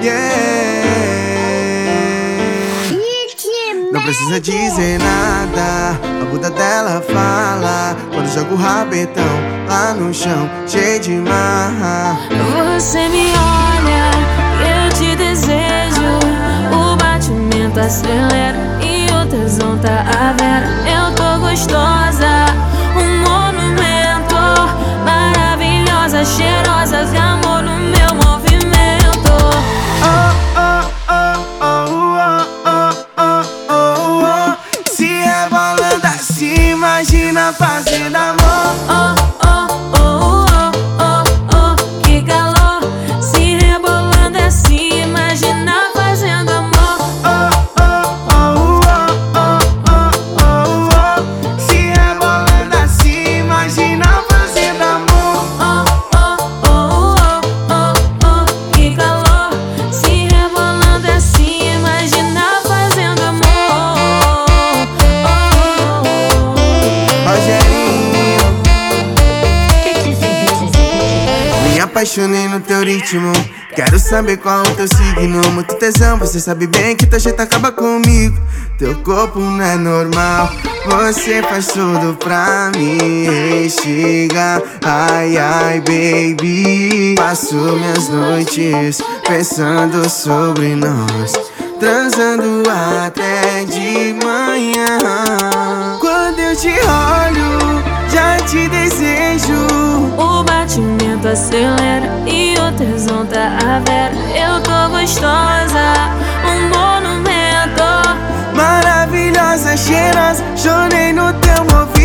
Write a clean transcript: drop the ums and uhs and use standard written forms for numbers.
Yeah. Não precisa dizer nada, a bunda dela fala quando joga o rabetão lá no chão, cheio de marra. Você me olha, eu te desejo. O batimento acelera e o tesão tá à vera. Eu tô gostosa, um monumento, maravilhosa, cheirosa de amor no meu movimento. Oh, oh, oh, oh, oh, oh, oh, oh, oh. Se rebolando assim, imagina fazendo amor. Oh, oh, oh, oh, oh, oh, que calor. Se rebolando assim, imagina fazendo amor. Oh, oh, oh, oh, oh, oh, oh, oh. Se rebolando assim, imagina fazendo amor. Oh, oh, oh, oh, oh, oh, que calor. Se rebolando assim, imagina fazendo amor. Rogerinho, me apaixonei no teu ritmo. Quero saber qual o teu signo. Muito tesão, você sabe bem que teu jeito acaba comigo. Teu corpo não é normal, você faz tudo pra me instigar. Ai, ai, baby, passo minhas noites pensando sobre nós, transando até de manhã. Quando eu te olho, já te desejo. O batimento acelera e o tesão tá à vera. Eu tô gostosa, um monumento, Maravilhosa, cheirosa, chorei no teu movimento.